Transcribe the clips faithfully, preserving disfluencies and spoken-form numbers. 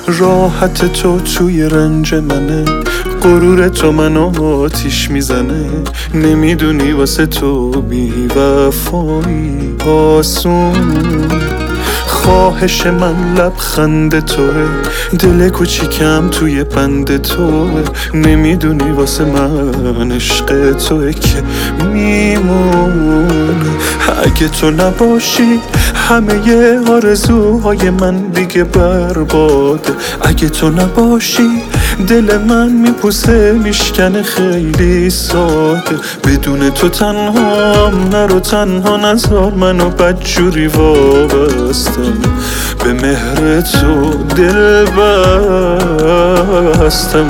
راحت تو توی رنج منه، غرور تو منو آتیش میزنه. نمیدونی واسه تو بی وفایی آسون. خواهش من لبخند توه، دل کوچیکم توی بند توه. نمیدونی واسه من عشق توه که میمونه. اگه تو نباشی همه ی آرزوهای من دیگه برباده. اگه تو نباشی دل من میپوسه میشکنه خیلی ساده. بدون تو تنهام، نرو تنها نذار منو بدجوری وابستم. به مهر تو دل بستم.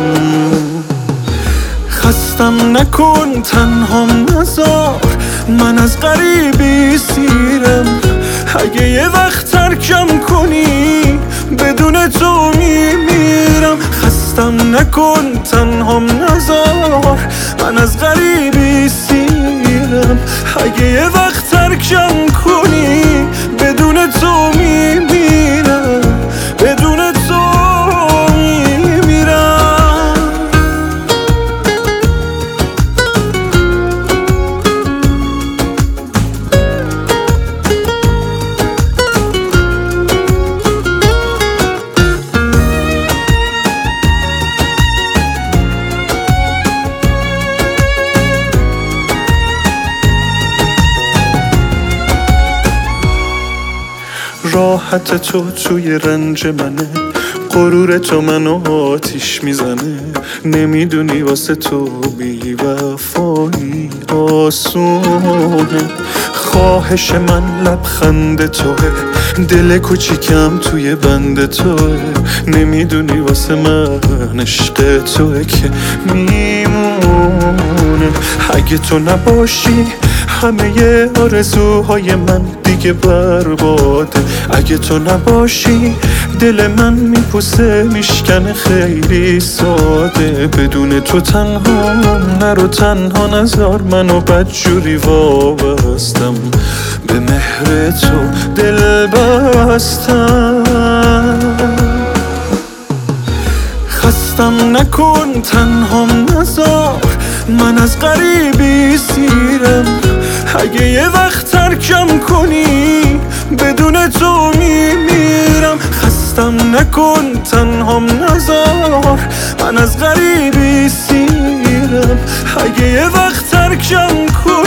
خستم نکن تنهام نذار من از غریبی سیرم. اگه یه وقت ترکم کنی بدون تو میمیرم. خستم نکن تنهام نذار من از غریبی سیرم. اگه یه وقت ترکم کنی بدون تو میمیرم. بدون تو میمیرم. راحت تو توی رنج منه، غرور تو منو آتیش میزنه. نمیدونی واسه تو بی وفایی آسونه. خواهش من لبخند توه، دل کوچیکم توی بند توه. نمیدونی واسه من عشق توه که میمونه. اگه تو نباشی همه ی آرزوهای من دیگه برباده. اگه تو نباشی دل من میپوسه میشکنه خیلی ساده. بدون تو تنها، نرو تنها نذار منو بدجوری وابستم. به مهر تو دل بستم. خستم نکن تنهام نذار من از غریبی سیرم. اگه یه وقت ترکم کنی بدون تو میمیرم. خستم نکن تنهام نذار من از غریبی سیرم. اگه یه وقت ترکم کنی